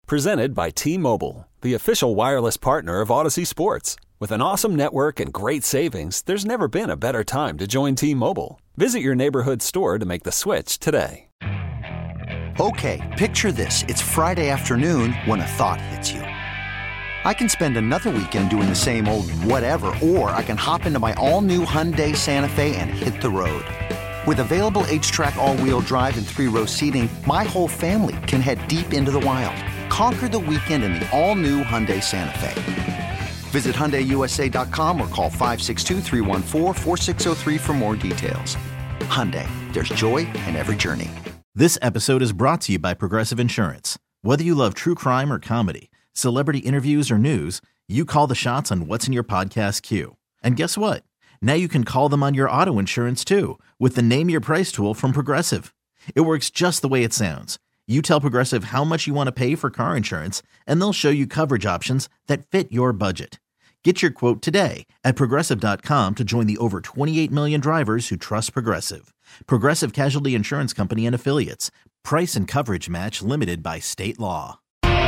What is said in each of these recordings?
Presented by T-Mobile, the official wireless partner of Odyssey Sports. With an awesome network and great savings, there's never been a better time to join T-Mobile. Visit your neighborhood store to make the switch today. Okay, picture this. It's Friday afternoon when a thought hits you. I can spend another weekend doing the same old whatever, or I can hop into my all-new Hyundai Santa Fe and hit the road. With available H-Track all-wheel drive and 3-row seating, my whole family can head deep into the wild. Conquer the weekend in the all-new Hyundai Santa Fe. Visit HyundaiUSA.com or call 562-314-4603 for more details. Hyundai, there's joy in every journey. This episode is brought to you by Progressive Insurance. Whether you love true crime or comedy, celebrity interviews or news, you call the shots on what's in your podcast queue. And guess what? Now you can call them on your auto insurance too with the Name Your Price tool from Progressive. It works just the way it sounds. You tell Progressive how much you want to pay for car insurance, and they'll show you coverage options that fit your budget. Get your quote today at Progressive.com to join the over 28 million drivers who trust Progressive. Progressive Casualty Insurance Company and Affiliates. Price and coverage match limited by state law.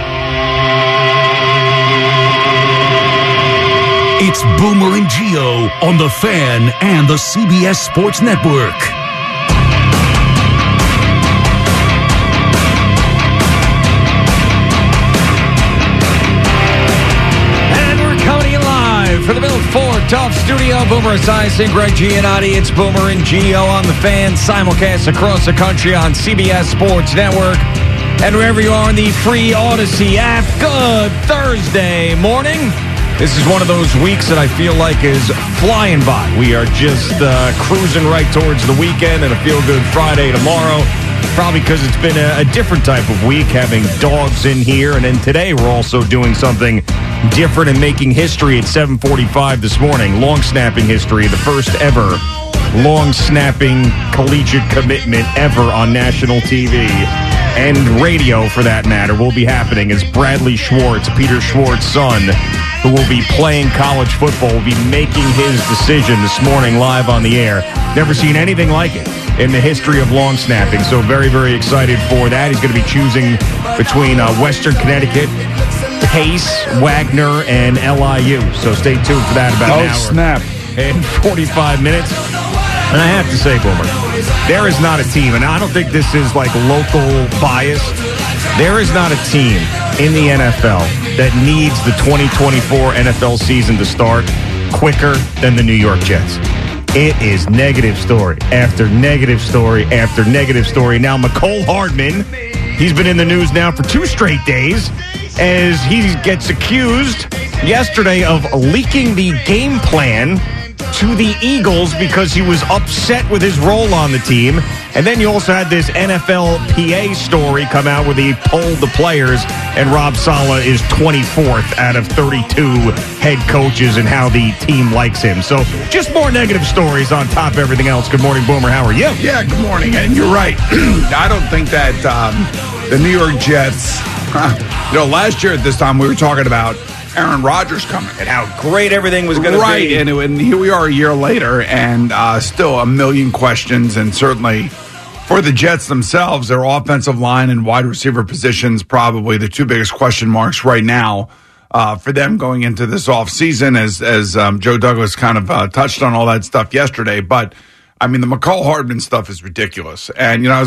It's Boomer and Gio on The Fan and the CBS Sports Network. For the Built Ford Tough Studio, Boomer Esiason, Greg Giannotti. It's Boomer and Gio on The Fan, simulcast across the country on CBS Sports Network and wherever you are in the free Odyssey app. Good Thursday morning. This is one of those weeks that I feel like is flying by. We are just cruising right towards the weekend and a feel-good Friday tomorrow. Probably because it's been a different type of week, having dogs in here. And then today we're also doing something different and making history at 7:45 this morning. Long snapping history, the first ever long snapping collegiate commitment ever on national TV and radio, for that matter, will be happening as Bradley Schwartz, Peter Schwartz's son, who will be playing college football, will be making his decision this morning live on the air. Never seen anything like it in the history of long snapping, so very, very excited for that. He's going to be choosing between Western Connecticut, Pace, Wagner, and LIU. So stay tuned for that about an hour. Snap. In 45 minutes. And I have to say, Boomer, there is not a team, and I don't think this is like local bias, there is not a team in the NFL that needs the 2024 NFL season to start quicker than the New York Jets. It is negative story after negative story after negative story. Now, Mecole Hardman, he's been in the news now for 2 straight days as he gets accused yesterday of leaking the game plan to the Eagles because he was upset with his role on the team. And then you also had this NFLPA story come out where he polled the players, and Rob Saleh is 24th out of 32 head coaches and how the team likes him. So just more negative stories on top of everything else. Good morning, Boomer. How are you? Yeah, good morning. And you're right. I don't think that the New York Jets, last year at this time we were talking about Aaron Rodgers coming and how great everything was going to be. Right, and here we are a year later, and still a million questions, and certainly for the Jets themselves, their offensive line and wide receiver positions probably the 2 biggest question marks right now for them going into this offseason, as Joe Douglas kind of touched on all that stuff yesterday. But, I mean, the Mecole Hardman stuff is ridiculous. And, I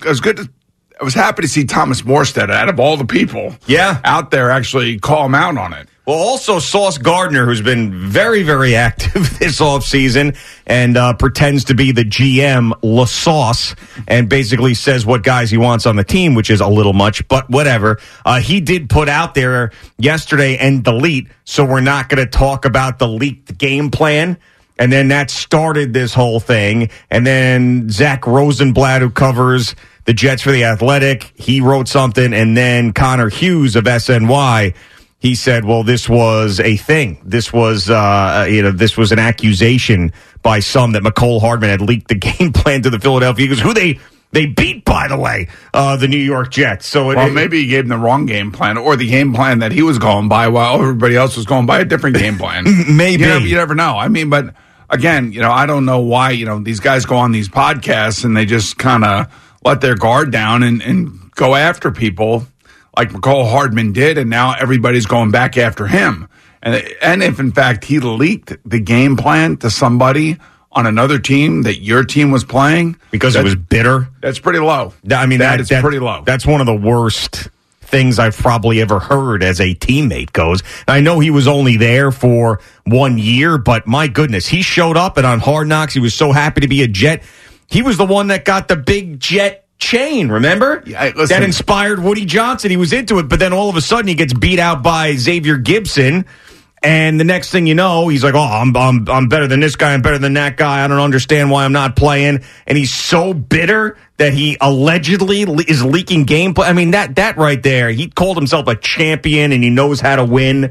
was happy to see Thomas Morstead, out of all the people out there, actually call him out on it. Well, also Sauce Gardner, who's been very, very active this offseason and pretends to be the GM, La Sauce, and basically says what guys he wants on the team, which is a little much, but whatever. He did put out there yesterday and delete, so we're not going to talk about the leaked game plan. And then that started this whole thing. And then Zach Rosenblatt, who covers the Jets for The Athletic, he wrote something. And then Connor Hughes of SNY, he said, well, this was a thing. This was, this was an accusation by some that Mecole Hardman had leaked the game plan to the Philadelphia Eagles, who they beat, by the way, the New York Jets. So maybe he gave them the wrong game plan, or the game plan that he was going by while everybody else was going by a different game plan. Maybe. You never know. I mean, but again, I don't know why, these guys go on these podcasts and they just kind of let their guard down and go after people like McCall Hardman did, and now everybody's going back after him. And if, in fact, he leaked the game plan to somebody on another team that your team was playing. Because it was bitter? That's pretty low. I mean, that's pretty low. That's one of the worst things I've probably ever heard as a teammate goes. I know he was only there for 1 year, but my goodness, he showed up, and on Hard Knocks, he was so happy to be a Jet. He was the one that got the big Jet chain, remember? Yeah, listen, that inspired Woody Johnson. He was into it, but then all of a sudden he gets beat out by Xavier Gibson, and the next thing you know, he's like, "Oh, I'm better than this guy. I'm better than that guy. I don't understand why I'm not playing." And he's so bitter that he allegedly is leaking gameplay. I mean, that right there, he called himself a champion and he knows how to win.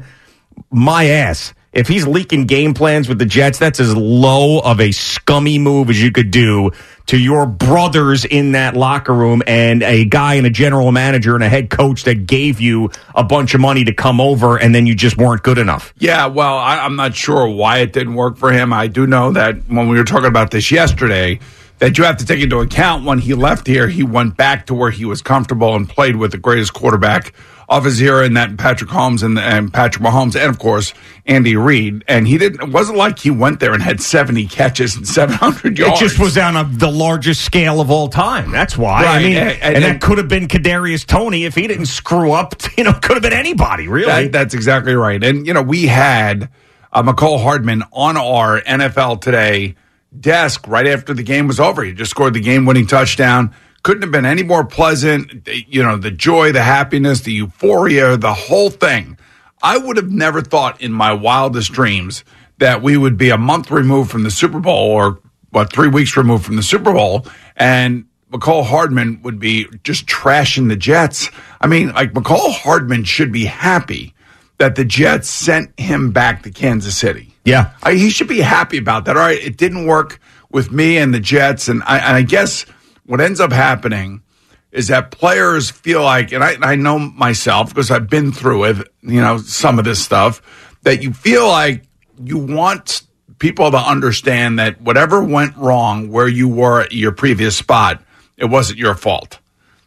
My ass. If he's leaking game plans with the Jets, that's as low of a scummy move as you could do to your brothers in that locker room and a guy and a general manager and a head coach that gave you a bunch of money to come over and then you just weren't good enough. Yeah, well, I'm not sure why it didn't work for him. I do know that when we were talking about this yesterday, that you have to take into account when he left here, he went back to where he was comfortable and played with the greatest quarterback of his era, and that Patrick Mahomes and Patrick Mahomes, and of course Andy Reid. And it wasn't like he went there and had 70 catches and 700 yards. It just was on the largest scale of all time. That's why. Right. I mean, and that could have been Kadarius Toney if he didn't screw up. Could have been anybody, really. That's exactly right. And we had McCall Hardman on our NFL Today desk right after the game was over. He just scored the game-winning touchdown. Couldn't have been any more pleasant. The joy, the happiness, the euphoria, the whole thing. I would have never thought in my wildest dreams that we would be a month removed from the Super Bowl, or 3 weeks removed from the Super Bowl, and McCall Hardman would be just trashing the Jets. I mean, like, McCall Hardman should be happy that the Jets sent him back to Kansas City. Yeah. He should be happy about that. All right, it didn't work with me and the Jets, and I guess what ends up happening is that players feel like, and I know myself because I've been through it, some of this stuff, that you feel like you want people to understand that whatever went wrong where you were at your previous spot, it wasn't your fault.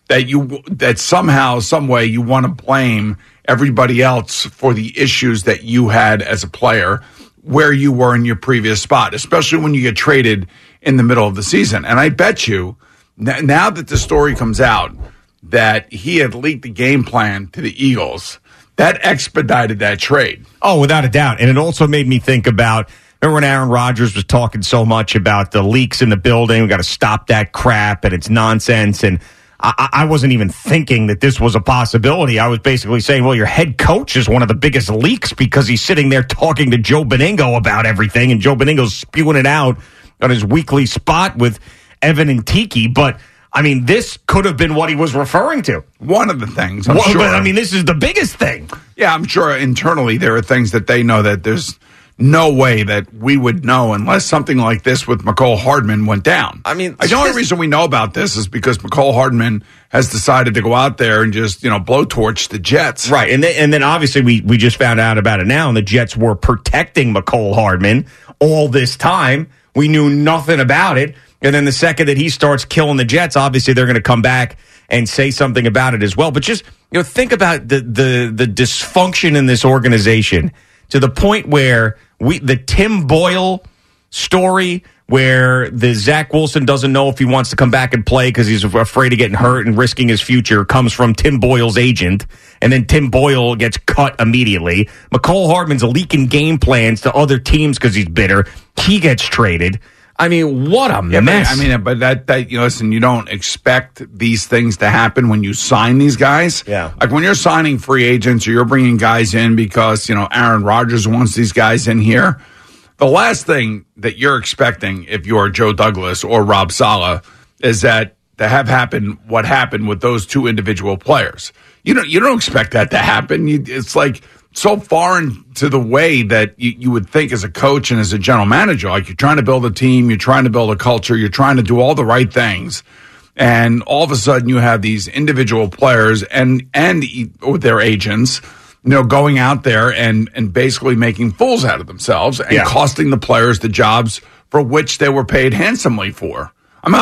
That somehow, some way, you want to blame everybody else for the issues that you had as a player where you were in your previous spot, especially when you get traded in the middle of the season. And I bet you, now that the story comes out that he had leaked the game plan to the Eagles, that expedited that trade. Oh, without a doubt. And it also made me think about, remember when Aaron Rodgers was talking so much about the leaks in the building? We got to stop that crap and it's nonsense. And I wasn't even thinking that this was a possibility. I was basically saying, well, your head coach is one of the biggest leaks because he's sitting there talking to Joe Beningo about everything, and Joe Beningo's spewing it out on his weekly spot with Evan and Tiki. But, I mean, this could have been what he was referring to. One of the things, I'm sure. But, I mean, this is the biggest thing. Yeah, I'm sure internally there are things that they know that there's no way that we would know unless something like this with McCall Hardman went down. I mean, the only reason we know about this is because McCall Hardman has decided to go out there and just, blowtorch the Jets. Right. And then obviously we just found out about it now, and the Jets were protecting McCall Hardman all this time. We knew nothing about it. And then the second that he starts killing the Jets, obviously they're going to come back and say something about it as well. But just, think about the dysfunction in this organization to the point where the Tim Boyle story, where the Zach Wilson doesn't know if he wants to come back and play because he's afraid of getting hurt and risking his future, comes from Tim Boyle's agent, and then Tim Boyle gets cut immediately. McCall Hardman's leaking game plans to other teams because he's bitter. He gets traded. I mean, what a mess. But that listen, you don't expect these things to happen when you sign these guys. Yeah. Like when you're signing free agents or you're bringing guys in because, Aaron Rodgers wants these guys in here. The last thing that you're expecting if you're Joe Douglas or Rob Saleh is that to have happened what happened with those two individual players. You don't expect that to happen. It's like so far into the way that you would think as a coach and as a general manager, like you're trying to build a team, you're trying to build a culture, you're trying to do all the right things. And all of a sudden you have these individual players and with their agents, going out there and basically making fools out of themselves and costing the players the jobs for which they were paid handsomely for. I mean,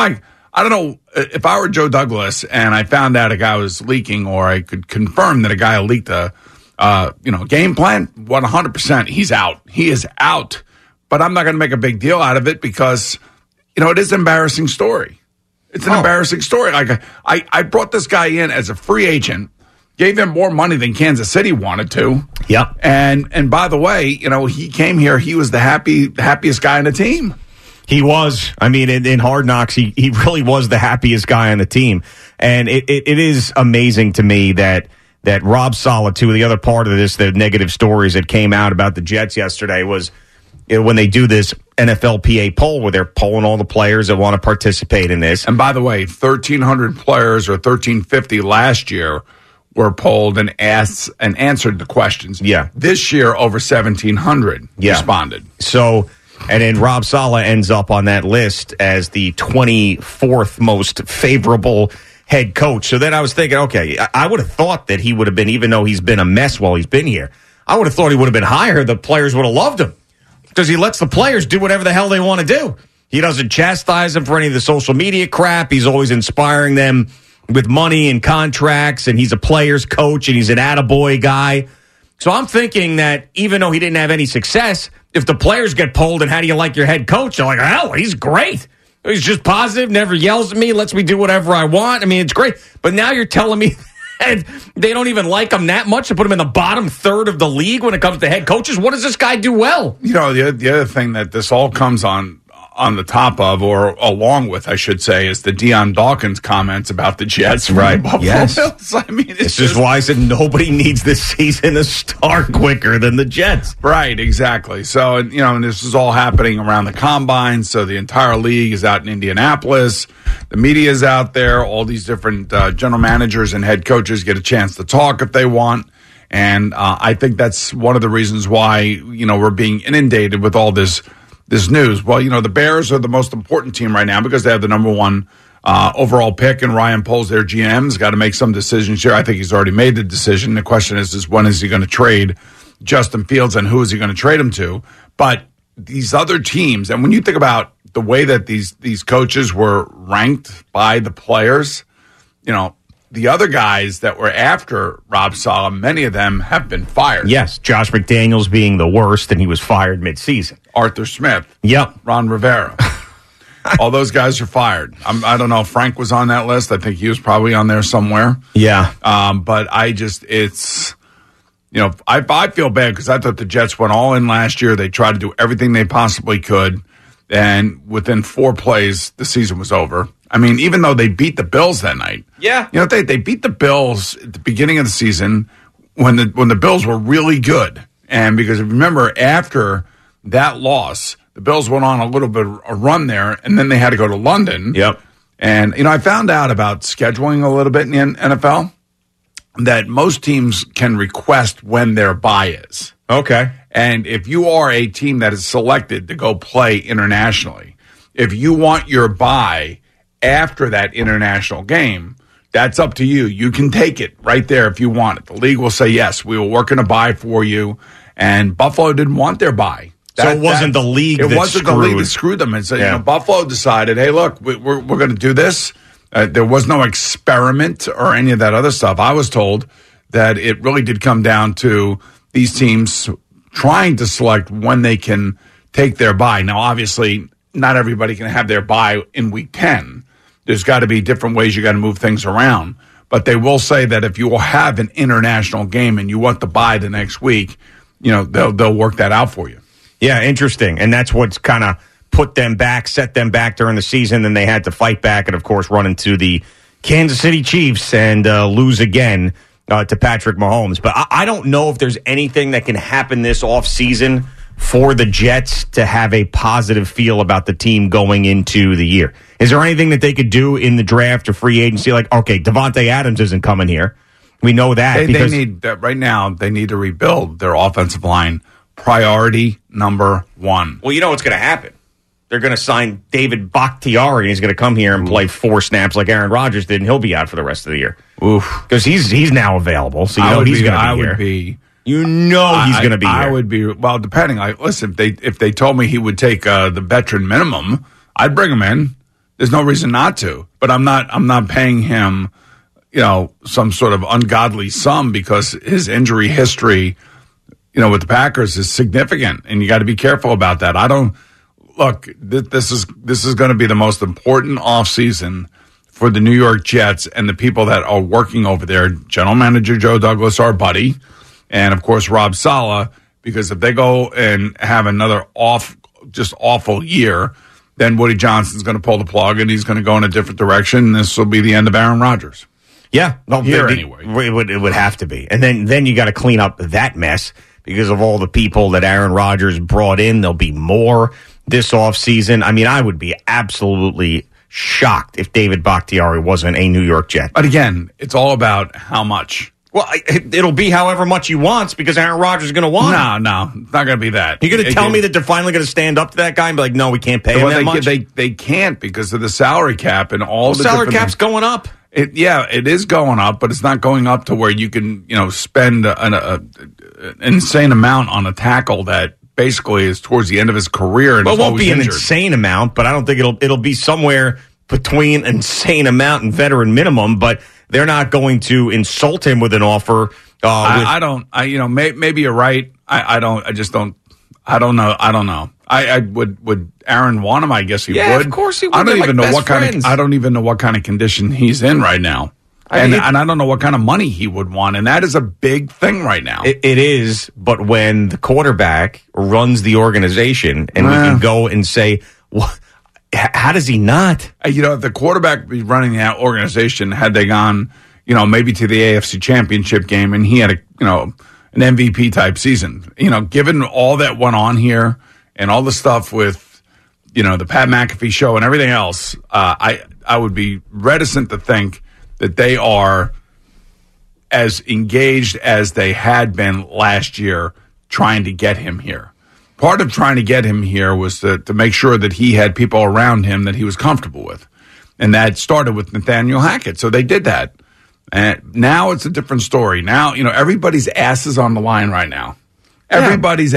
I don't know if I were Joe Douglas and I found out a guy was leaking, or I could confirm that a guy leaked a game plan. 100%, he's out. He is out. But I'm not going to make a big deal out of it because, it is an embarrassing story. It's an embarrassing story. Like I brought this guy in as a free agent, gave him more money than Kansas City wanted to. Yep. And by the way, he came here. He was the happiest guy on the team. He was. I mean, in Hard Knocks, he really was the happiest guy on the team. And it is amazing to me that Rob Saleh, too, the other part of this, the negative stories that came out about the Jets yesterday was when they do this NFLPA poll where they're polling all the players that want to participate in this. And by the way, 1,300 players or 1,350 last year were polled and asked and answered the questions. Yeah. This year, over 1,700 responded. So... And then Rob Saleh ends up on that list as the 24th most favorable head coach. So then I was thinking, okay, I would have thought that he would have been, even though he's been a mess while he's been here, I would have thought he would have been higher. The players would have loved him because he lets the players do whatever the hell they want to do. He doesn't chastise them for any of the social media crap. He's always inspiring them with money and contracts, and he's a player's coach, and he's an attaboy guy. So I'm thinking that even though he didn't have any success, if the players get polled and how do you like your head coach, they're like, oh, he's great. He's just positive, never yells at me, lets me do whatever I want. I mean, it's great. But now you're telling me that they don't even like him that much to put him in the bottom third of the league when it comes to head coaches. What does this guy do well? The other thing that this all comes on the top of, or along with, I should say, is the Deion Dawkins comments about the Jets. Right. Yes. Bills. I mean, this is why I said nobody needs this season to start quicker than the Jets. Right, exactly. So, and this is all happening around the combine. So the entire league is out in Indianapolis. The media is out there. All these different general managers and head coaches get a chance to talk if they want. And I think that's one of the reasons why, we're being inundated with all this news. Well, the Bears are the most important team right now because they have the number one overall pick, and Ryan Poles, their GM's got to make some decisions here. I think he's already made the decision. The question is when is he going to trade Justin Fields and who is he going to trade him to? But these other teams, and when you think about the way that these coaches were ranked by the players, the other guys that were after Rob Saleh, many of them have been fired. Yes, Josh McDaniels being the worst, and he was fired midseason. Arthur Smith. Yep. Ron Rivera. All those guys are fired. I don't know if Frank was on that list. I think he was probably on there somewhere. Yeah. But I feel bad because I thought the Jets went all in last year. They tried to do everything they possibly could. And within 4 plays, the season was over. I mean, even though they beat the Bills that night. Yeah. They beat the Bills at the beginning of the season when the Bills were really good. And because remember, after that loss, the Bills went on a little bit of a run there, and then they had to go to London. Yep. And, I found out about scheduling a little bit in the NFL that most teams can request when their bye is. Okay. And if you are a team that is selected to go play internationally, if you want your bye after that international game, that's up to you. You can take it right there if you want it. The league will say, yes, we will work in a bye for you. And Buffalo didn't want their bye. So it wasn't the league that wasn't the league that screwed them. And so, Buffalo decided, hey, look, we're going to do this. There was no experiment or any of that other stuff. I was told that it really did come down to these teams trying to select when they can take their bye. Now, obviously, not everybody can have their bye in week 10. There's got to be different ways you got to move things around. But they will say that if you will have an international game and you want the bye the next week, they'll work that out for you. Yeah, interesting. And that's what's kind of put them back, set them back during the season. Then they had to fight back and, of course, run into the Kansas City Chiefs and lose again to Patrick Mahomes. But I don't know if there's anything that can happen this offseason for the Jets to have a positive feel about the team going into the year. Is there anything that they could do in the draft or free agency? Like, okay, Devontae Adams isn't coming here. We know that. They need right now, they need to rebuild their offensive line. Priority number 1. Well, you know what's going to happen. They're going to sign David Bakhtiari, and he's going to come here and play 4 snaps like Aaron Rodgers did, and he'll be out for the rest of the year. Oof. Because he's now available, so he's going to be here. He's going to be here. I would be, well, depending. Listen, if they told me he would take the veteran minimum, I'd bring him in. There's no reason not to. But I'm not paying him, some sort of ungodly sum because his injury history, with the Packers is significant, and you got to be careful about that. This is going to be the most important offseason for the New York Jets and the people that are working over there. General Manager Joe Douglas, our buddy, and of course Rob Saleh, because if they go and have another awful year, then Woody Johnson's going to pull the plug and he's going to go in a different direction. This will be the end of Aaron Rodgers. Yeah, anyway. It would have to be. And then you got to clean up that mess because of all the people that Aaron Rodgers brought in. There'll be more this offseason. I mean, I would be absolutely shocked if David Bakhtiari wasn't a New York Jet. But again, it's all about how much. Well, it'll be however much he wants because Aaron Rodgers is going to want it. No, it's not going to be that. You're going to tell me that they're finally going to stand up to that guy and be like, no, we can't pay him that much? They can't because of the salary cap and all the salary cap's going up. It is going up, but it's not going up to where you can, spend an insane amount on a tackle that basically is towards the end of his career. And well, it won't be injured. An insane amount, but I don't think it'll be somewhere between insane amount and veteran minimum. But they're not going to insult him with an offer. Maybe you're right. I don't know. Would Aaron want him? I guess he would. Yeah, of course he would. I don't even know what kind of condition he's in right now. And I don't know what kind of money he would want. And that is a big thing right now. It is. But when the quarterback runs the organization and we can go and say, well, how does he not? If the quarterback be running that organization, had they gone, maybe to the AFC Championship game and he had an MVP type season, given all that went on here and all the stuff with, the Pat McAfee show and everything else, I would be reticent to think that they are as engaged as they had been last year trying to get him here. Part of trying to get him here was to make sure that he had people around him that he was comfortable with. And that started with Nathaniel Hackett. So they did that. And now it's a different story. Now, everybody's ass is on the line right now. Everybody's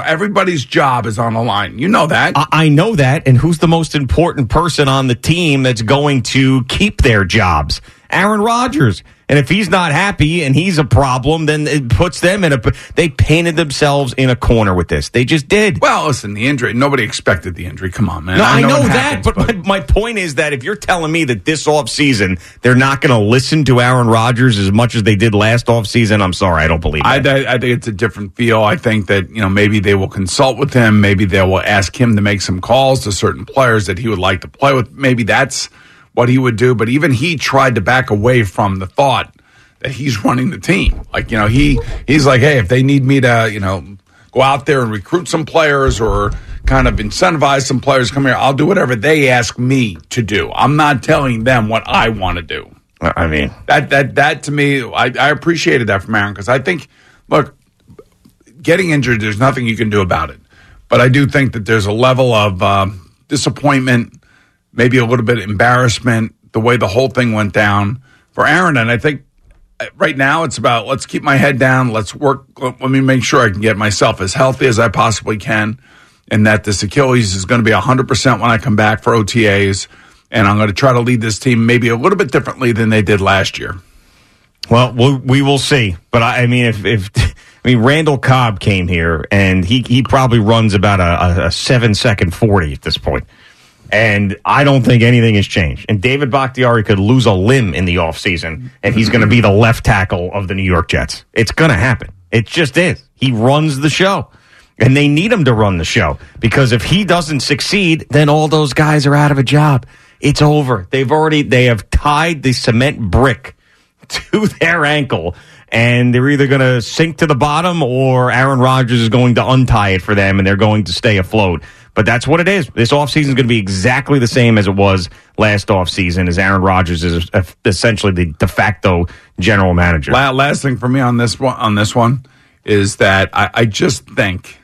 job is on the line. You know that. I know that. And who's the most important person on the team that's going to keep their jobs? Aaron Rodgers. And if he's not happy and he's a problem, then it puts them in they painted themselves in a corner with this. They just did. Well, listen, the injury, nobody expected the injury. Come on, man. No, I know that, but my point is that if you're telling me that this offseason they're not going to listen to Aaron Rodgers as much as they did last offseason, I'm sorry, I don't believe that. I think it's a different feel. I think that, maybe they will consult with him. Maybe they will ask him to make some calls to certain players that he would like to play with. Maybe that's what he would do. But even he tried to back away from the thought that he's running the team. Like, he's like, hey, if they need me to, go out there and recruit some players or kind of incentivize some players to come here, I'll do whatever they ask me to do. I'm not telling them what I want to do. I mean, that to me, I appreciated that from Aaron because I think, look, getting injured, there's nothing you can do about it. But I do think that there's a level of disappointment, maybe a little bit of embarrassment, the way the whole thing went down for Aaron. And I think right now it's about, let's keep my head down. Let's work. Let me make sure I can get myself as healthy as I possibly can. And that this Achilles is going to be 100% when I come back for OTAs. And I'm going to try to lead this team maybe a little bit differently than they did last year. Well, we will see. But I mean, if Randall Cobb came here and he probably runs about a 7-second 40 at this point. And I don't think anything has changed. And David Bakhtiari could lose a limb in the offseason, and he's going to be the left tackle of the New York Jets. It's going to happen. It just is. He runs the show. And they need him to run the show. Because if he doesn't succeed, then all those guys are out of a job. It's over. They have tied the cement brick to their ankle, and they're either going to sink to the bottom or Aaron Rodgers is going to untie it for them, and they're going to stay afloat. But that's what it is. This offseason is going to be exactly the same as it was last offseason, as Aaron Rodgers is essentially the de facto general manager. Last thing for me on this one is that I just think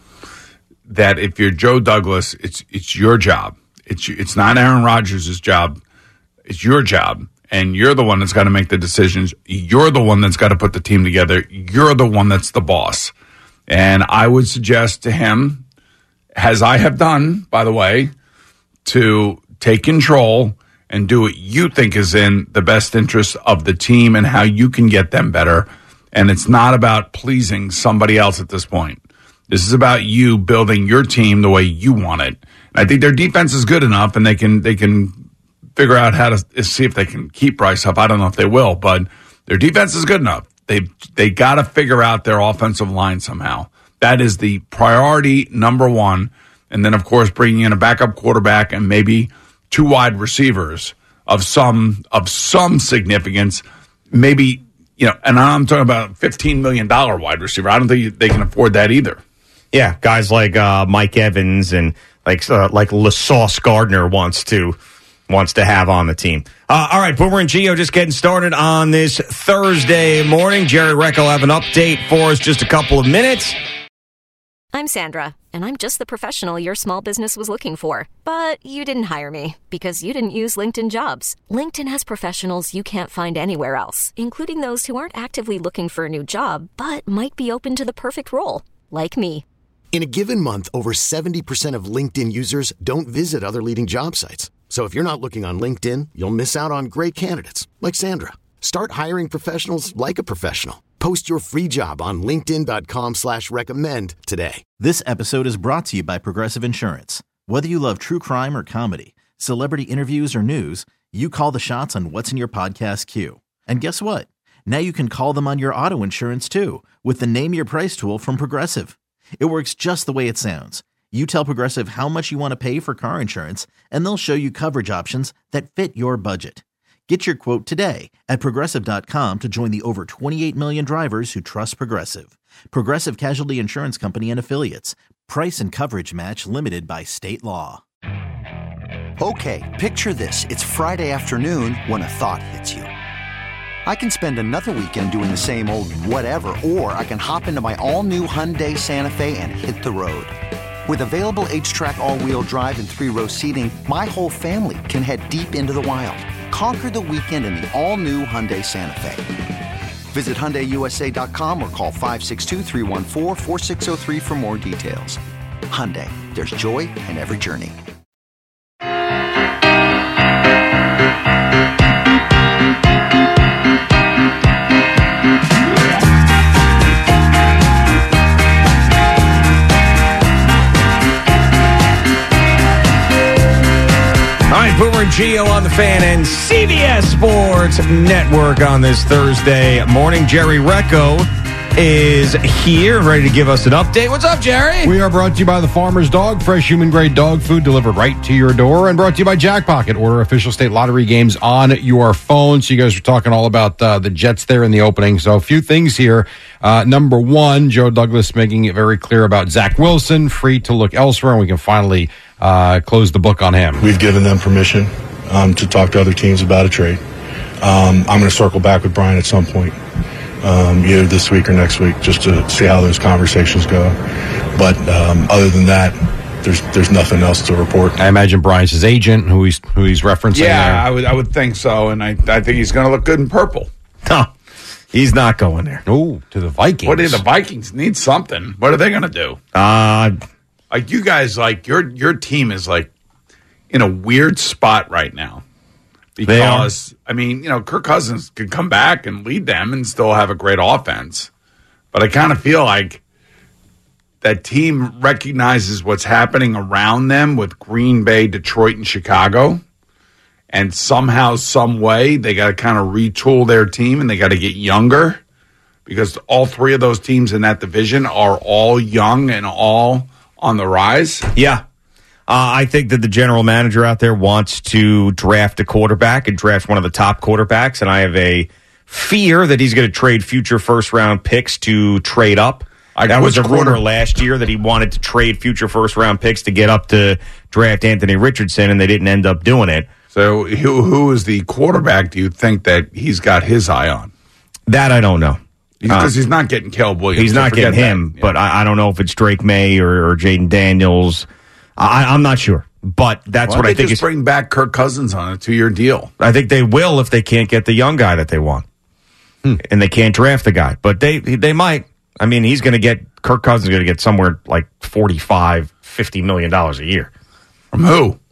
that if you're Joe Douglas, it's your job. It's not Aaron Rodgers' job. It's your job. And you're the one that's got to make the decisions. You're the one that's got to put the team together. You're the one that's the boss. And I would suggest to him, as I have done, by the way, to take control and do what you think is in the best interest of the team and how you can get them better. And it's not about pleasing somebody else at this point. This is about you building your team the way you want it. And I think their defense is good enough, and they can figure out how to see if they can keep Bryce up. I don't know if they will, but their defense is good enough. They got to figure out their offensive line somehow. That is the priority number one. And then, of course, bringing in a backup quarterback and maybe 2 wide receivers of some significance. Maybe, and I'm talking about $15 million wide receiver. I don't think they can afford that either. Yeah, guys like Mike Evans and like LaSauce Gardner wants to have on the team. All right, Boomer and Gio just getting started on this Thursday morning. Jerry Recco will have an update for us just a couple of minutes. I'm Sandra, and I'm just the professional your small business was looking for. But you didn't hire me because you didn't use LinkedIn Jobs. LinkedIn has professionals you can't find anywhere else, including those who aren't actively looking for a new job, but might be open to the perfect role, like me. In a given month, over 70% of LinkedIn users don't visit other leading job sites. So if you're not looking on LinkedIn, you'll miss out on great candidates like Sandra. Start hiring professionals like a professional. Post your free job on linkedin.com/recommend today. This episode is brought to you by Progressive Insurance. Whether you love true crime or comedy, celebrity interviews or news, you call the shots on what's in your podcast queue. And guess what? Now you can call them on your auto insurance too with the Name Your Price tool from Progressive. It works just the way it sounds. You tell Progressive how much you want to pay for car insurance, and they'll show you coverage options that fit your budget. Get your quote today at Progressive.com to join the over 28 million drivers who trust Progressive. Progressive Casualty Insurance Company and Affiliates. Price and coverage match limited by state law. Okay, picture this. It's Friday afternoon when a thought hits you. I can spend another weekend doing the same old whatever, or I can hop into my all-new Hyundai Santa Fe and hit the road. With available H-Track all-wheel drive and 3-row seating, my whole family can head deep into the wild. Conquer the weekend in the all-new Hyundai Santa Fe. Visit HyundaiUSA.com or call 562-314-4603 for more details. Hyundai, there's joy in every journey. All right, Boomer and Gio on the Fan and CBS Sports Network on this Thursday morning. Jerry Recco is here, ready to give us an update. What's up, Jerry? We are brought to you by the Farmer's Dog, fresh human-grade dog food delivered right to your door, and brought to you by Jackpocket. Order official state lottery games on your phone. So you guys were talking all about the Jets there in the opening. So a few things here. Number one, Joe Douglas making it very clear about Zach Wilson, free to look elsewhere, and we can finally close the book on him. We've given them permission to talk to other teams about a trade. I'm going to circle back with Brian at some point, either this week or next week, just to see how those conversations go. But other than that, there's nothing else to report. I imagine Brian's his agent, who he's referencing. Yeah, there. I would think so, and I think he's going to look good in purple. No, he's not going there. Oh, to the Vikings. What do the Vikings need? Something. What are they going to do? Like you guys, like your team is like in a weird spot right now because I mean, Kirk Cousins could come back and lead them and still have a great offense, but I kind of feel like that team recognizes what's happening around them with Green Bay, Detroit, and Chicago, and somehow, some way, they got to kind of retool their team and they got to get younger because all three of those teams in that division are all young and all on the rise. Yeah. I think that the general manager out there wants to draft a quarterback and draft one of the top quarterbacks, and I have a fear that he's going to trade future first-round picks to trade up. That was a rumor last year that he wanted to trade future first-round picks to get up to draft Anthony Richardson, and they didn't end up doing it. So who is the quarterback do you think that he's got his eye on? That I don't know. Because he's not getting Caleb Williams. He's not getting him, but I don't know if it's Drake May or Jaden Daniels. I'm not sure, but that's what I think. Just bring back Kirk Cousins on a 2-year deal. I think they will if they can't get the young guy that they want, and they can't draft the guy. But they might. I mean, Kirk Cousins is going to get somewhere like $45-50 million a year from who?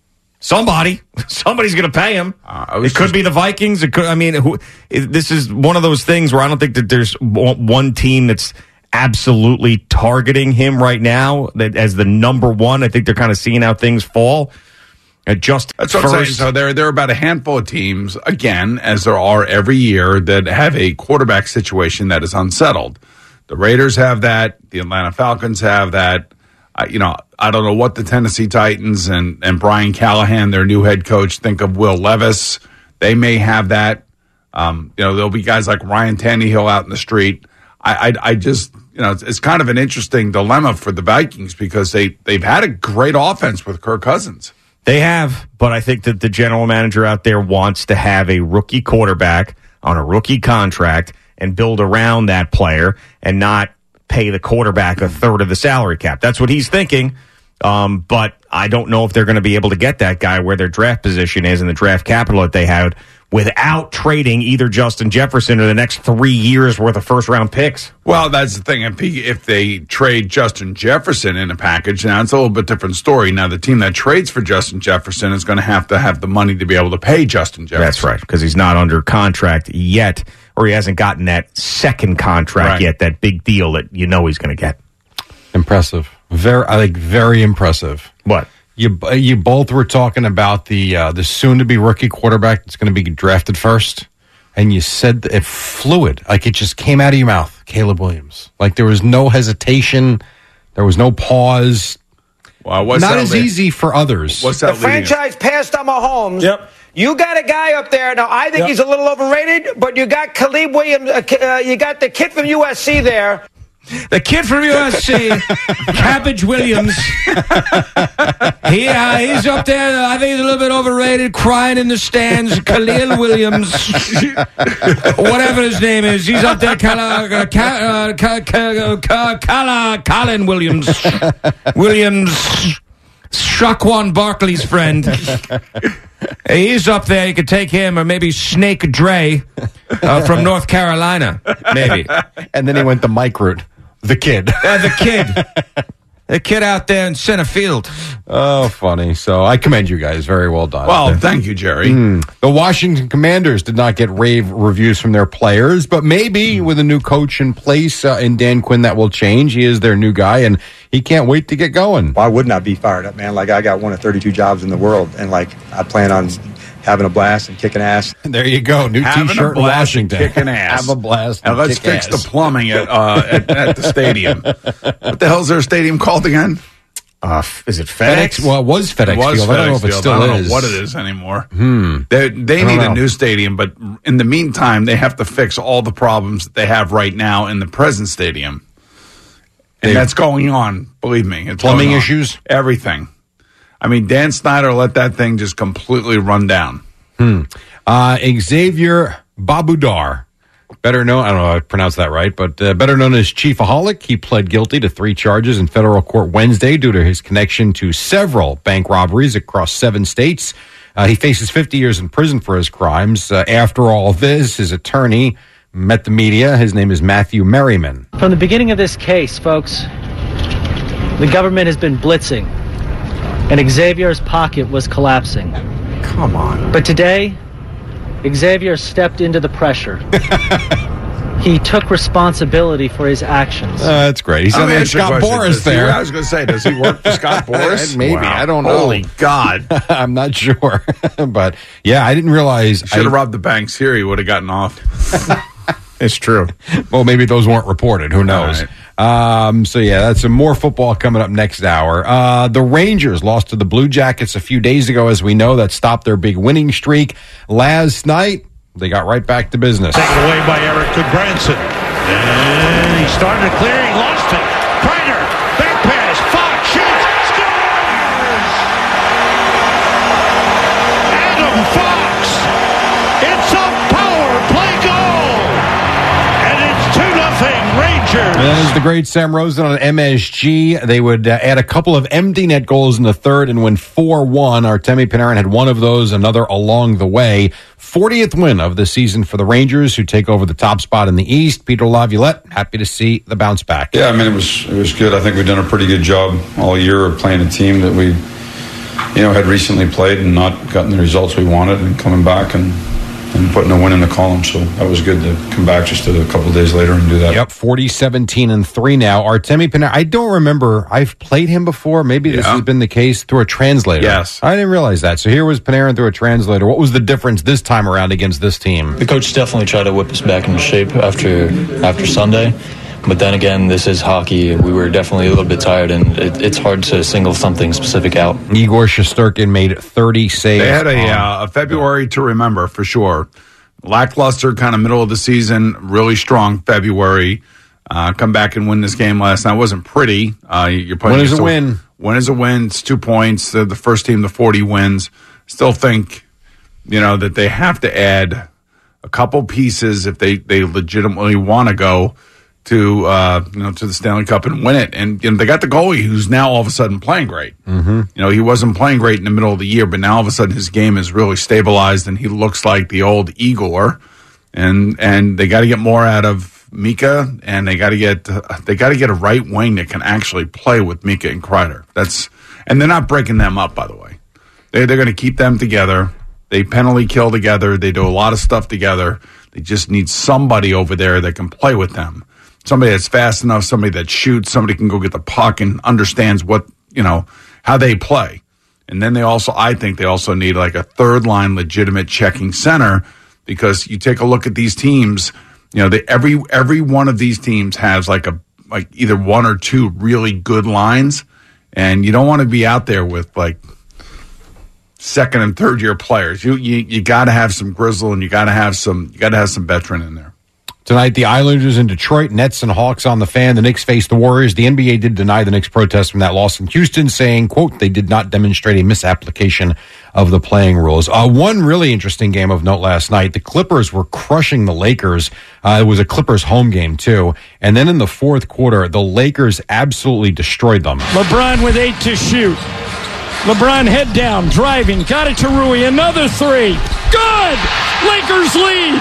Somebody's going to pay him. It could be the Vikings. It could. I mean, this is one of those things where I don't think that there's one team that's absolutely targeting him right now as the number one. I think they're kind of seeing how things fall. That's what I'm saying. So there are about a handful of teams, again, as there are every year, that have a quarterback situation that is unsettled. The Raiders have that. The Atlanta Falcons have that. I don't know what the Tennessee Titans and Brian Callahan, their new head coach, think of Will Levis. They may have that. There'll be guys like Ryan Tannehill out in the street. I just, it's kind of an interesting dilemma for the Vikings because they've had a great offense with Kirk Cousins. They have, but I think that the general manager out there wants to have a rookie quarterback on a rookie contract and build around that player and not pay the quarterback a third of the salary cap. That's what he's thinking, but I don't know if they're going to be able to get that guy where their draft position is and the draft capital that they had without trading either Justin Jefferson or the next 3 years worth of first-round picks. Well, that's the thing. If they trade Justin Jefferson in a package, now it's a little bit different story. Now, the team that trades for Justin Jefferson is going to have the money to be able to pay Justin Jefferson. That's right, because he's not under contract yet, or he hasn't gotten that second contract yet, that big deal that he's going to get. Impressive. Very impressive. What? You both were talking about the soon-to-be rookie quarterback that's going to be drafted first, and you said it fluid, like it just came out of your mouth, Caleb Williams. Like there was no hesitation, there was no pause. Well, not as easy for others. What's that? The franchise passed on Mahomes. Yep. You got a guy up there. Now, I think he's a little overrated, but you got Caleb Williams. You got the kid from USC there. The kid from USC, Cabbage Williams. He's up there. I think he's a little bit overrated, crying in the stands. Khalil Williams, whatever his name is, he's up there. Colin Williams. Shaquan Barkley's friend. He's up there. You could take him, or maybe Snake Dre from North Carolina, maybe. And then he went the Mike route. The kid. The kid out there in center field. Oh, funny. So I commend you guys. Very well done. Well, thank you, Jerry. The Washington Commanders did not get rave reviews from their players, but maybe with a new coach in place in Dan Quinn, that will change. He is their new guy, and he can't wait to get going. Why wouldn't I be fired up, man? Like, I got one of 32 jobs in the world, and, I plan on having a blast and kicking ass. There you go. New T-shirt in Washington. Kicking ass. Have a blast. And let's fix the plumbing at the stadium. What the hell is their stadium called again? Is it FedEx? Well, it was FedEx Field. I don't know if it still is. I don't know what it is anymore. They need a new stadium, but in the meantime, they have to fix all the problems that they have right now in the present stadium. And that's going on, believe me. It's plumbing issues? Everything. I mean, Dan Snyder let that thing just completely run down. Xavier Babudar, better known, I don't know if I pronounced that right, but better known as Chiefaholic, he pled guilty to 3 charges in federal court Wednesday due to his connection to several bank robberies across 7 states. He faces 50 years in prison for his crimes. After all this, his attorney met the media. His name is Matthew Merriman. From the beginning of this case, folks, the government has been blitzing, and Xavier's pocket was collapsing. Come on. But today, Xavier stepped into the pressure. He took responsibility for his actions. That's great. He's on Scott Boras there. I was going to say, does he work for Scott Boras? Maybe. Wow. I don't know. Holy God. I'm not sure. But, yeah, I didn't realize. Should have robbed the banks here. He would have gotten off. It's true. Well, maybe those weren't reported. Who knows? Right. So, yeah, that's some more football coming up next hour. The Rangers lost to the Blue Jackets a few days ago, as we know. That stopped their big winning streak. Last night, they got right back to business. Taken away by Eric Goodbranson. And he started to clear. He lost it. Kreider. Back pass. Fox shoots. Scores! Adam Fox. It's a power play goal. And it's 2-0 Rangers. And that is the great Sam Rosen on MSG. They would add a couple of empty net goals in the third and win 4-1. Artemi Panarin had one of those, another along the way. 40th win of the season for the Rangers, who take over the top spot in the East. Peter Laviolette, happy to see the bounce back. Yeah, I mean, it was good. I think we've done a pretty good job all year of playing a team that we had recently played and not gotten the results we wanted, and coming back and putting a win in the column. So that was good to come back just a couple of days later and do that. Yep, 40-17-3 now. Artemi Panarin, I don't remember. I've played him before. Maybe this has been the case through a translator. Yes. I didn't realize that. So here was Panarin through a translator. What was the difference this time around against this team? The coach definitely tried to whip us back into shape after Sunday. But then again, this is hockey. We were definitely a little bit tired, and it's hard to single something specific out. Igor Shesterkin made 30 saves. They had a February to remember, for sure. Lackluster kind of middle of the season, really strong February. Come back and win this game last night. It wasn't pretty. You're playing win is a win. Win is a win. It's 2 points. They're the first team to 40 wins. Still think, that they have to add a couple pieces if they legitimately want to go to the Stanley Cup and win it. And they got the goalie who's now all of a sudden playing great. Mm-hmm. He wasn't playing great in the middle of the year, but now all of a sudden his game is really stabilized and he looks like the old Igor. And they got to get more out of Mika, and they got to get a right wing that can actually play with Mika and Kreider. And they're not breaking them up, by the way. They're going to keep them together. They penalty kill together. They do a lot of stuff together. They just need somebody over there that can play with them. Somebody that's fast enough, somebody that shoots, somebody can go get the puck and understands what, how they play. And then I think they also need like a third line legitimate checking center, because you take a look at these teams, every one of these teams has like either one or two really good lines, and you don't want to be out there with like second and third year players. You got to have some grizzle, and you got to have some veteran in there. Tonight, the Islanders in Detroit, Nets and Hawks on the Fan. The Knicks face the Warriors. The NBA did deny the Knicks' protest from that loss in Houston, saying, quote, they did not demonstrate a misapplication of the playing rules. One really interesting game of note last night, the Clippers were crushing the Lakers. It was a Clippers home game, too. And then in the fourth quarter, the Lakers absolutely destroyed them. LeBron with 8 to shoot. LeBron head down, driving, got it to Rui. Another three. Good! Lakers lead.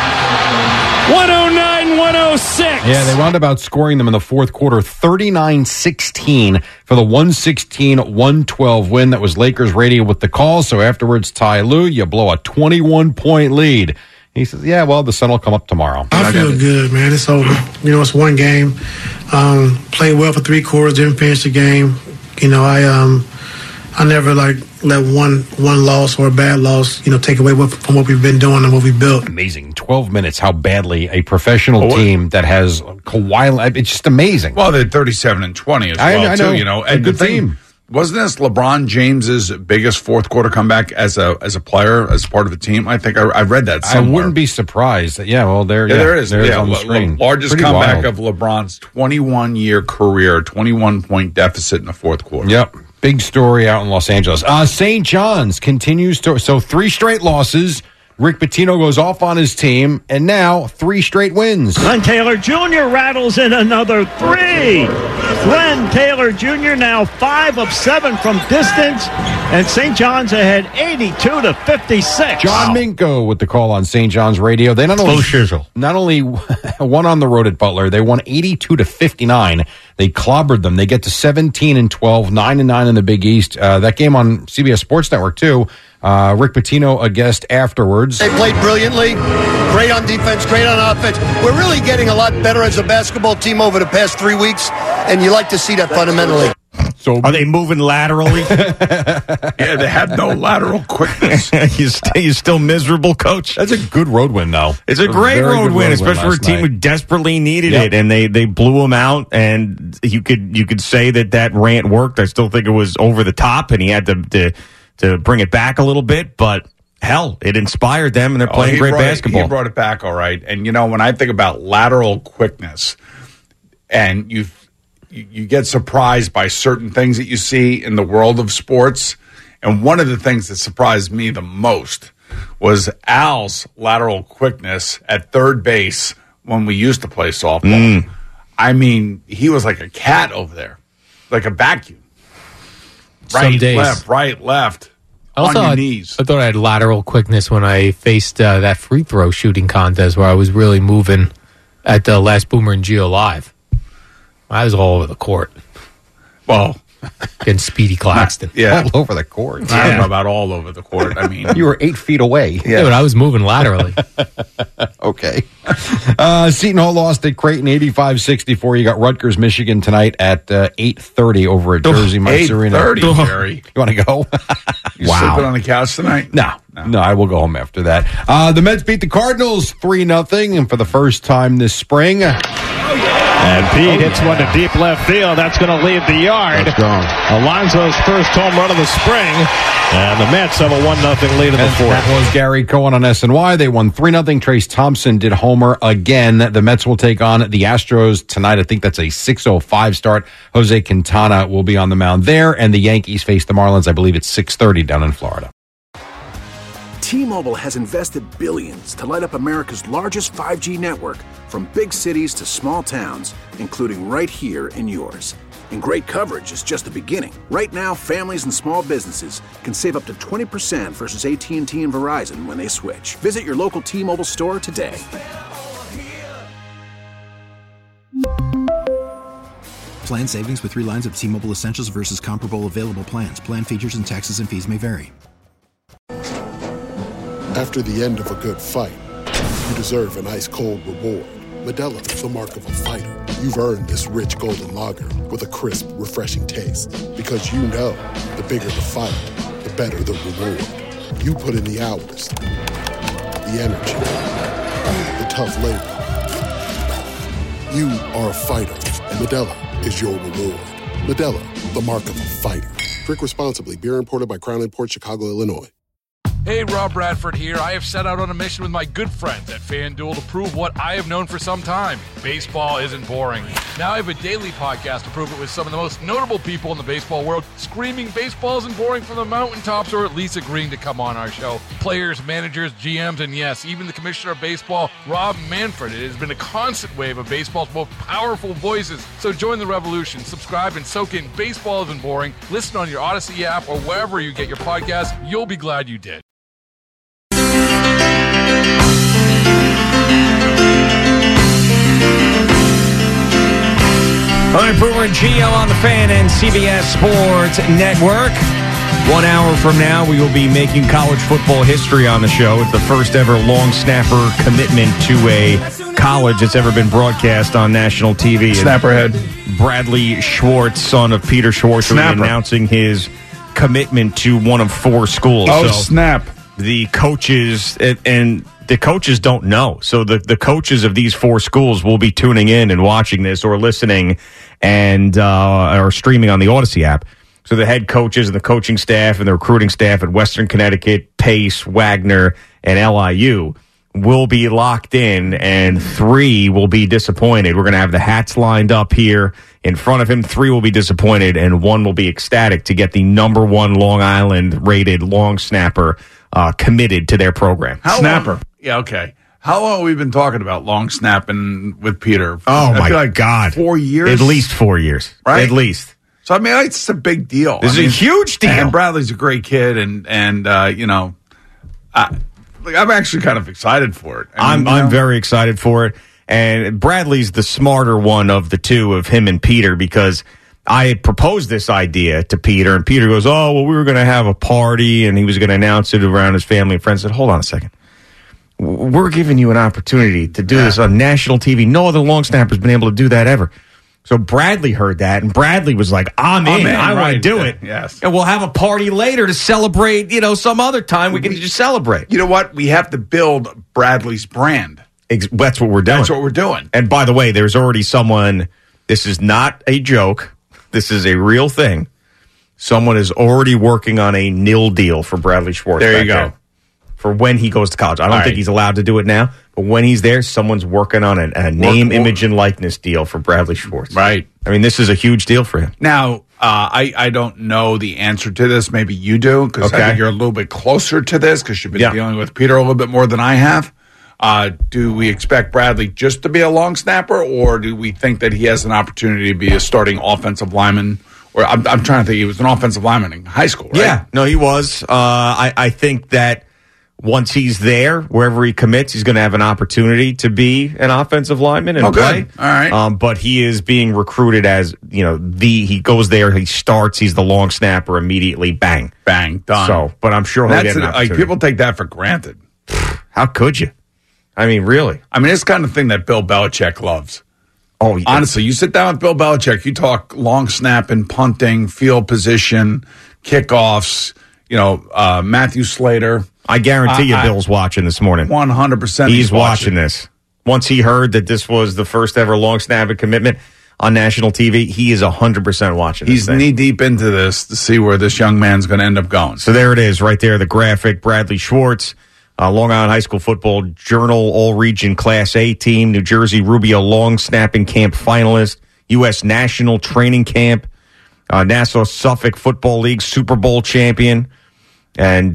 109-106. Yeah, they wound up outscoring them in the fourth quarter, 39-16 for the 116-112 win. That was Lakers radio with the call. So afterwards, Ty Lue, you blow a 21-point lead. He says, yeah, well, the sun will come up tomorrow. I feel good, man. It's over. It's one game. Played well for 3 quarters, didn't finish the game. I never let one loss or a bad loss, take away from what we've been doing and what we've built. Amazing. 12 minutes, how badly a professional team that has Kawhi, it's just amazing. Well, they're 37-20 as well, too. And a good team. Wasn't this LeBron James's biggest fourth quarter comeback as a player, as part of a team? I think I read that somewhere. I wouldn't be surprised. There is. There on the screen. Largest Pretty comeback wild. of LeBron's 21-year career, 21-point deficit in the fourth quarter. Yep. Big story out in Los Angeles. St. John's continues to... So 3 straight losses. Rick Pitino goes off on his team, and now 3 straight wins. Glenn Taylor Jr. rattles in another 3. Glenn Taylor Jr. now 5 of 7 from distance, and St. John's ahead 82-56. John Minko with the call on St. John's radio. They not only won on the road at Butler, they won 82-59. They clobbered them. They get to 17-12, 9-9 in the Big East. That game on CBS Sports Network too. Rick Pitino, a guest afterwards. They played brilliantly, great on defense, great on offense. We're really getting a lot better as a basketball team over the past 3 weeks, and you like to see that fundamentally. So are they moving laterally? Yeah, they have no lateral quickness. You still miserable, Coach? That's a good road win, though. It's a great road win, especially for a team who desperately needed it, and they blew them out. And you could say that rant worked. I still think it was over the top, and he had to bring it back a little bit, but hell, it inspired them, and they're playing great basketball. He brought it back all right. And, when I think about lateral quickness, and you get surprised by certain things that you see in the world of sports, and one of the things that surprised me the most was Al's lateral quickness at third base when we used to play softball. I mean, he was like a cat over there, like a vacuum. Right, left, on your knees. I thought I had lateral quickness when I faced that free throw shooting contest where I was really moving at the last Boomer and Gio Live. I was all over the court. Well, Against Speedy Claxton. All over the court. I don't know about all over the court. I mean, You were 8 feet away. Yeah, but I was moving laterally. Okay. Seton Hall lost at Creighton 85-64. You got Rutgers, Michigan tonight at 8:30 over at Jersey Mike's Arena. 8:30, Jerry. You want to go? You sleeping on the couch tonight? No, I will go home after that. The Mets beat the Cardinals 3-0, and for the first time this spring. And Pete hits one to deep left field. That's going to leave the yard. That's gone. Alonso's first home run of the spring. And the Mets have a 1-0 lead in the fourth. That was Gary Cohen on SNY. They won 3-0. Trace Thompson did homer again. The Mets will take on the Astros tonight. I think that's a 6:05 start. Jose Quintana will be on the mound there. And the Yankees face the Marlins. I believe it's 6:30 down in Florida. T-Mobile has invested billions to light up America's largest 5G network, from big cities to small towns, including right here in yours. And great coverage is just the beginning. Right now, families and small businesses can save up to 20% versus AT&T and Verizon when they switch. Visit your local T-Mobile store today. Plan savings with 3 lines of T-Mobile Essentials versus comparable available plans. Plan features and taxes and fees may vary. After the end of a good fight, you deserve an ice-cold reward. Modelo is the mark of a fighter. You've earned this rich golden lager with a crisp, refreshing taste. Because you know, the bigger the fight, the better the reward. You put in the hours, the energy, the tough labor. You are a fighter, and Modelo is your reward. Modelo, the mark of a fighter. Drink responsibly. Beer imported by Crown Imports, Chicago, Illinois. Hey, Rob Bradford here. I have set out on a mission with my good friends at FanDuel to prove what I have known for some time. Baseball isn't boring. Now I have a daily podcast to prove it with some of the most notable people in the baseball world, screaming baseball isn't boring from the mountaintops, or at least agreeing to come on our show. Players, managers, GMs, and yes, even the commissioner of baseball, Rob Manfred. It has been a constant wave of baseball's most powerful voices. So join the revolution. Subscribe and soak in Baseball Isn't Boring. Listen on your Odyssey app or wherever you get your podcasts. You'll be glad you did. All right, Boomer and Gio on the Fan and CBS Sports Network. 1 hour from now, we will be making college football history on the show. It's the first ever long snapper commitment to a college that's ever been broadcast on national TV. Snapperhead. Bradley Schwartz, son of Peter Schwartz, will be announcing his commitment to one of 4 schools. Oh, snap. The coaches and the coaches don't know. So the coaches of these 4 schools will be tuning in and watching this or listening and or streaming on the Odyssey app. So the head coaches and the coaching staff and the recruiting staff at Western Connecticut, Pace, Wagner, and LIU will be locked in, and 3 will be disappointed. We're going to have the hats lined up here in front of him. 3 will be disappointed, and 1 will be ecstatic to get the number 1 Long Island rated long snapper committed to their program. Snapper. Yeah, okay. How long have we been talking about long snapping with Peter? Oh, my God. 4 years? At least 4 years. Right? At least. So, I mean, it's a big deal. This is a huge deal. And Bradley's a great kid, and you know, I'm actually kind of excited for it. I'm very excited for it. And Bradley's the smarter one of the 2 of him and Peter, because I had proposed this idea to Peter, and Peter goes, oh, well, we were going to have a party, and he was going to announce it around his family and friends. I said, hold on a second. We're giving you an opportunity to do this on national TV. No other long snapper's been able to do that ever. So Bradley heard that, and Bradley was like, I'm in. I want to do it. Yes. And we'll have a party later to celebrate, some other time we can just celebrate. You know what? We have to build Bradley's brand. That's what we're doing. That's what we're doing. And by the way, there's already someone, this is not a joke. This is a real thing. Someone is already working on a nil deal for Bradley Schwartz. There you go. For when he goes to college. I don't think he's allowed to do it now, but when he's there, someone's working on a name, image, and likeness deal for Bradley Schwartz. Right. I mean, this is a huge deal for him. Now, I don't know the answer to this. Maybe you do, because I think you're a little bit closer to this, because you've been dealing with Peter a little bit more than I have. Do we expect Bradley just to be a long snapper, or do we think that he has an opportunity to be a starting offensive lineman? Or I'm trying to think. He was an offensive lineman in high school, right? Yeah. No, he was. I think that once he's there, wherever he commits, he's going to have an opportunity to be an offensive lineman and play. Good. All right. But he is being recruited as, he goes there, he starts, he's the long snapper, immediately, bang. Bang, done. So, but I'm sure he'll get an opportunity. People take that for granted. How could you? I mean, really? I mean, it's the kind of thing that Bill Belichick loves. Oh, yeah. Honestly, you sit down with Bill Belichick, you talk long snapping, punting, field position, kickoffs, Matthew Slater. I guarantee you Bill's watching this morning. 100% he's watching this. Once he heard that this was the first ever long snapping commitment on national TV, he is 100% watching this. He's knee deep into this to see where this young man's going to end up going. So there it is, right there, the graphic. Bradley Schwartz, Long Island High School Football Journal All-Region Class A team, New Jersey Rubio Long Snapping Camp finalist, U.S. National Training Camp, Nassau Suffolk Football League Super Bowl champion. And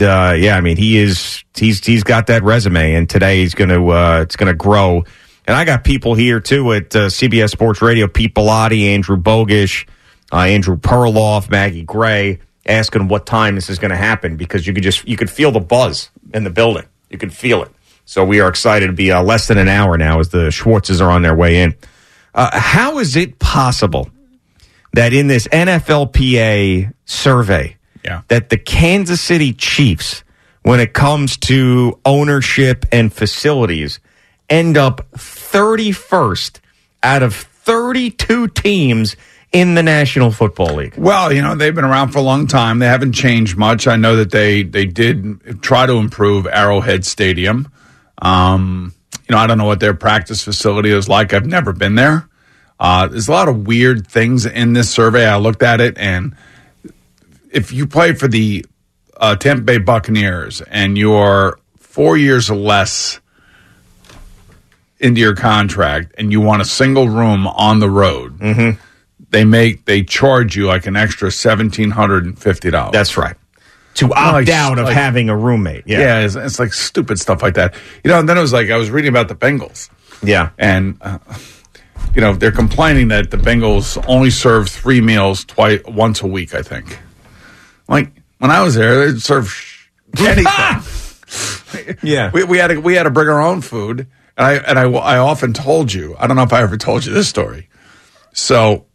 he's got that resume, and today it's gonna grow. And I got people here too at CBS Sports Radio: Pete Bellotti, Andrew Bogish, Andrew Perloff, Maggie Gray, asking what time this is going to happen, because you could feel the buzz in the building. You could feel it. So we are excited to be less than an hour now as the Schwartzes are on their way in. How is it possible that in this NFLPA survey, that the Kansas City Chiefs, when it comes to ownership and facilities, end up 31st out of 32 teams in the National Football League? Well, they've been around for a long time. They haven't changed much. I know that they did try to improve Arrowhead Stadium. I don't know what their practice facility is like. I've never been there. There's a lot of weird things in this survey. I looked at it, and if you play for the Tampa Bay Buccaneers and you're 4 years or less into your contract and you want a single room on the road, they charge you like an extra $1,750. That's right. To opt out of having a roommate. Yeah, it's like stupid stuff like that. And then it was like I was reading about the Bengals. Yeah. And they're complaining that the Bengals only serve 3 meals once a week, I think. Like when I was there, they'd serve anything. Yeah, we had to bring our own food, and I often told you. I don't know if I ever told you this story. So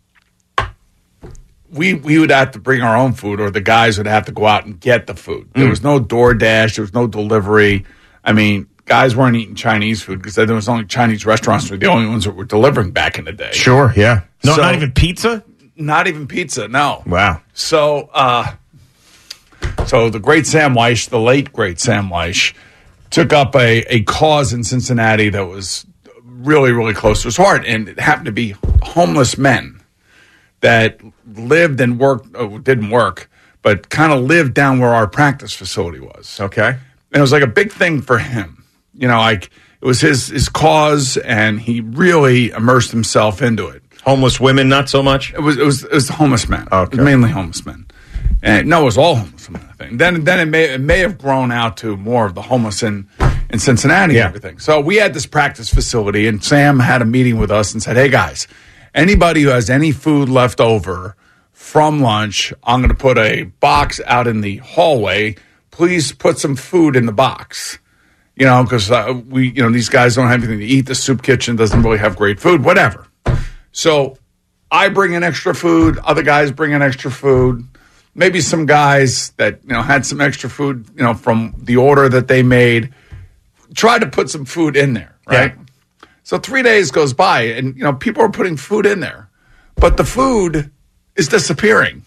we would have to bring our own food, or the guys would have to go out and get the food. There was no DoorDash. There was no delivery. I mean, guys weren't eating Chinese food because there was only Chinese restaurants were the only ones that were delivering back in the day. Sure, yeah. No, not even pizza? Not even pizza, no. Wow. So the great Sam Weish, the late great Sam Weish, took up a cause in Cincinnati that was really, really close to his heart, and it happened to be homeless men that lived and worked, didn't work, but kind of lived down where our practice facility was. Okay. And it was like a big thing for him. It was his cause, and he really immersed himself into it. Homeless women, not so much? It was homeless men. Okay. It was mainly homeless men. And no, it was all homeless men, I think. Then it may have grown out to more of the homeless in Cincinnati and everything. So we had this practice facility, and Sam had a meeting with us and said, hey, guys, anybody who has any food left over from lunch, I'm going to put a box out in the hallway. Please put some food in the box. Because these guys don't have anything to eat. The soup kitchen doesn't really have great food, whatever. So I bring in extra food. Other guys bring in extra food. Maybe some guys that had some extra food, from the order that they made. Try to put some food in there, right? Yeah. So 3 days goes by, and people are putting food in there, but the food is disappearing.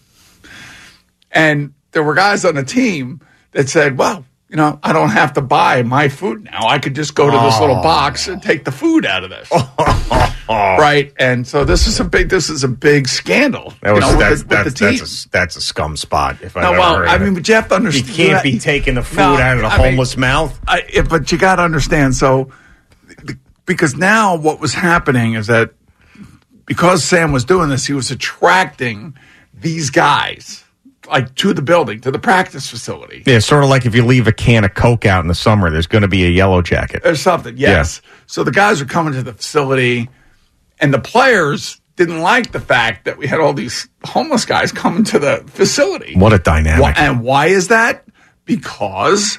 And there were guys on the team that said, "Well, I don't have to buy my food now. I could just go to this little box and take the food out of this." Right. And so this is a big scandal. That's a scum spot. If I've ever heard of it. But you have to understand. You can't be taking the food out of the homeless mouth. But you got to understand. So, because now what was happening is that because Sam was doing this, he was attracting these guys to the building, to the practice facility. Yeah, sort of like if you leave a can of Coke out in the summer, there's going to be a yellow jacket. There's something, yes. Yeah. So the guys are coming to the facility, and the players didn't like the fact that we had all these homeless guys coming to the facility. What a dynamic. And why is that? Because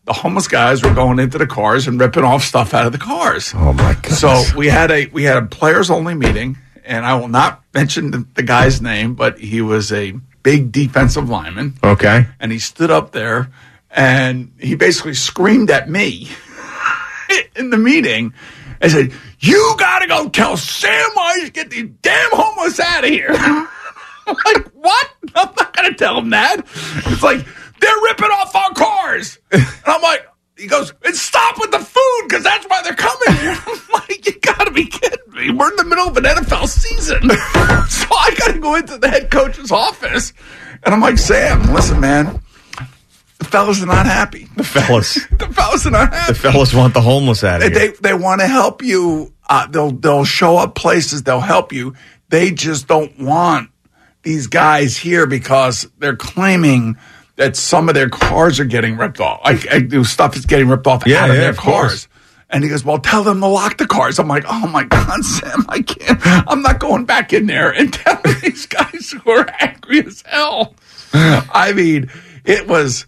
the homeless guys were going into the cars and ripping off stuff out of the cars. Oh my God! So we had a players only meeting, and I will not mention the guy's name, but he was a big defensive lineman. Okay. And he stood up there and he basically screamed at me in the meeting and said, "You got to go tell Sam Wyche to get these damn homeless out of here." I'm like, what? I'm not going to tell him that. It's like, they're ripping off our cars. And I'm like, he goes, and stop with the food because that's why they're coming here. I'm like, you got to be kidding me. We're in the middle of an NFL season. So I got to go into the head coach's office. And I'm like, Sam, listen, man, the fellas are not happy. The fellas are not happy. The fellas want the homeless out of here. They want to help you. They'll show up places. They'll help you. They just don't want these guys here because they're claiming that some of their cars are getting ripped off. Stuff is getting ripped off out of their cars. And he goes, well, tell them to lock the cars. I'm like, oh, my God, Sam, I can't. I'm not going back in there and telling these guys who are angry as hell. I mean, it was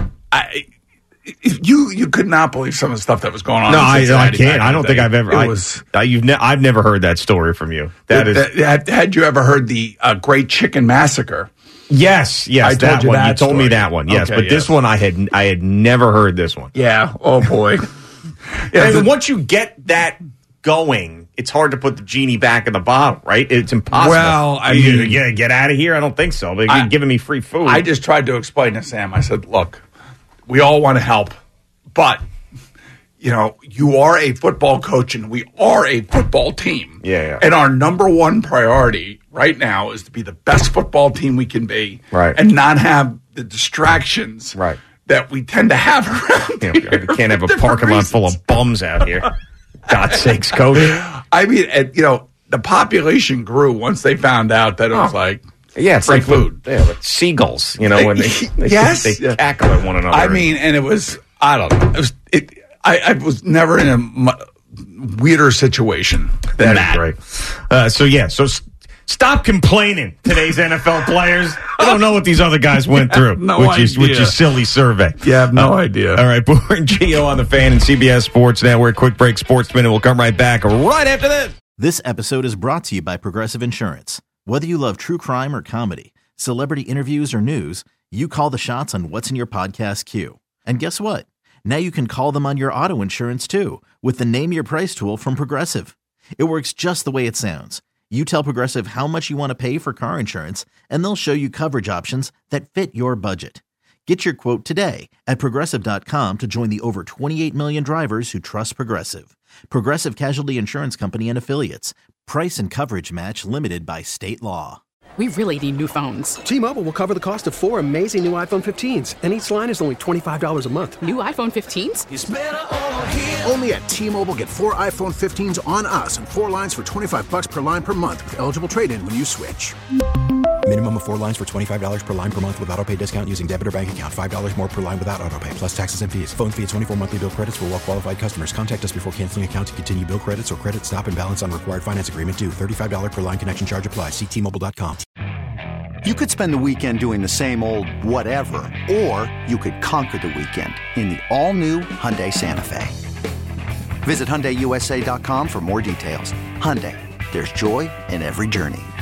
you could not believe some of the stuff that was going on. No, I can't. I don't think I've ever. I've never heard that story from you. Had you ever heard the Great Chicken Massacre? Yes, I told you that. You told me that one. Yes, okay, but this one I had never heard this one. Yeah. Oh boy. And once you get that going, it's hard to put the genie back in the bottle, right? It's impossible. Well, I mean, get out of here. I don't think so. They're giving me free food. I just tried to explain to Sam. I said, look, we all want to help, but you are a football coach and we are a football team. Yeah. And our number one priority right now is to be the best football team we can be, right, and not have the distractions, right, that we tend to have around here. We can't have a parking lot full of bums out here. God's sakes, coach. I mean, the population grew once they found out that it was like, it's free like food. Like seagulls, when they cackle at one another. I mean, and it was, I don't know. I was never in a weirder situation than that. Right. So stop complaining, today's NFL players. I don't know what these other guys went through with your silly survey. You have no idea. All right, Boomer and Gio on the Fan and CBS Sports Network. Quick break, Sports Minute. We'll come right back right after this. This episode is brought to you by Progressive Insurance. Whether you love true crime or comedy, celebrity interviews or news, you call the shots on what's in your podcast queue. And guess what? Now you can call them on your auto insurance too with the Name Your Price tool from Progressive. It works just the way it sounds. You tell Progressive how much you want to pay for car insurance, and they'll show you coverage options that fit your budget. Get your quote today at Progressive.com to join the over 28 million drivers who trust Progressive. Progressive Casualty Insurance Company and Affiliates. Price and coverage match limited by state law. We really need new phones. T-Mobile will cover the cost of 4 amazing new iPhone 15s, and each line is only $25 a month. New iPhone 15s? It's better over here. Only at T-Mobile, get 4 iPhone 15s on us and 4 lines for $25 per line per month with eligible trade-in when you switch. Minimum of 4 lines for $25 per line per month with autopay discount using debit or bank account. $5 more per line without autopay, plus taxes and fees. Phone fee at 24 monthly bill credits for well-qualified customers. Contact us before canceling account to continue bill credits or credit stop and balance on required finance agreement due. $35 per line connection charge applies. See T-Mobile.com. You could spend the weekend doing the same old whatever, or you could conquer the weekend in the all-new Hyundai Santa Fe. Visit HyundaiUSA.com for more details. Hyundai, there's joy in every journey.